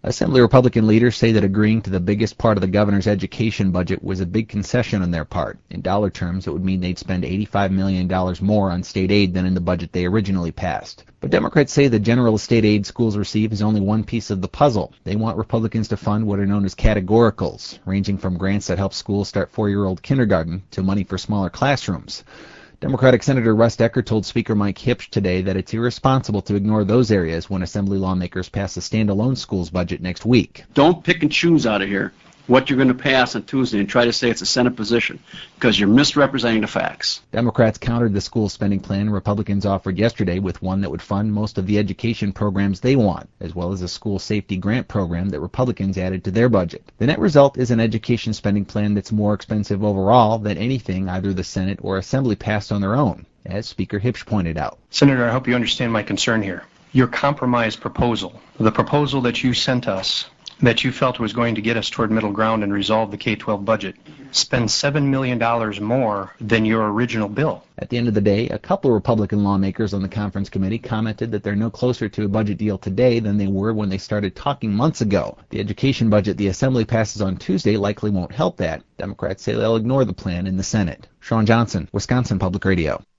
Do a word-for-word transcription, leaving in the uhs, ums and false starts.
Assembly Republican leaders say that agreeing to the biggest part of the governor's education budget was a big concession on their part. In dollar terms, it would mean they'd spend eighty-five million dollars more on state aid than in the budget they originally passed. But Democrats say the general state aid schools receive is only one piece of the puzzle. They want Republicans to fund what are known as categoricals, ranging from grants that help schools start four-year-old kindergarten to money for smaller classrooms. Democratic Senator Russ Decker told Speaker Mike Hipsch today that it's irresponsible to ignore those areas when Assembly lawmakers pass a standalone schools budget next week. Don't pick and choose out of here what you're going to pass on Tuesday and try to say it's a Senate position, because you're misrepresenting the facts. Democrats countered the school spending plan Republicans offered yesterday with one that would fund most of the education programs they want, as well as a school safety grant program that Republicans added to their budget. The net result is an education spending plan that's more expensive overall than anything either the Senate or Assembly passed on their own, as Speaker Hipsch pointed out. Senator, I hope you understand my concern here. Your compromise proposal, the proposal that you sent us, that you felt was going to get us toward middle ground and resolve the K twelve budget, spends seven million dollars more than your original bill. At the end of the day, a couple of Republican lawmakers on the conference committee commented that they're no closer to a budget deal today than they were when they started talking months ago. The education budget the Assembly passes on Tuesday likely won't help that. Democrats say they'll ignore the plan in the Senate. Sean Johnson, Wisconsin Public Radio.